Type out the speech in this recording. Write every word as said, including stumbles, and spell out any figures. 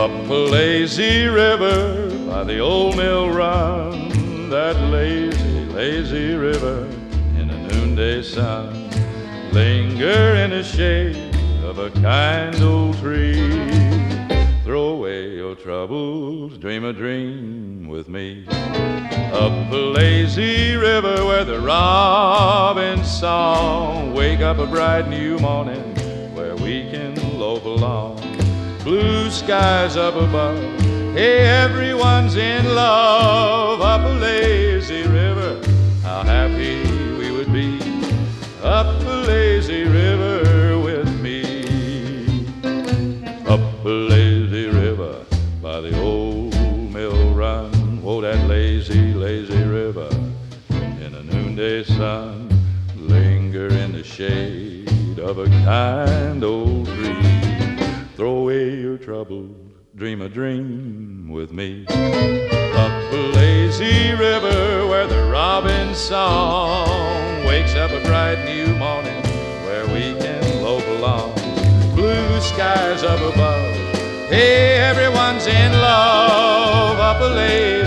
Up a lazy river by the old mill run, that lazy, lazy river in the noonday sun. Linger in the shade of a kind old tree. Throw away your troubles, dream a dream with me. Up a lazy river where the robin's song wake up a bright new morning where we can loaf along. Blue skies up above, hey, everyone's in love. Up a lazy river, how happy we would be. Up a lazy river with me. Up a lazy river by the old mill run. Oh, that lazy, lazy river in the noonday sun. Linger in the shade of a kind old tree. Throw away your troubles, dream a dream with me. Up a lazy river where the robin's song wakes up a bright new morning where we can loaf along. Blue skies up above, hey, everyone's in love. Up a lazy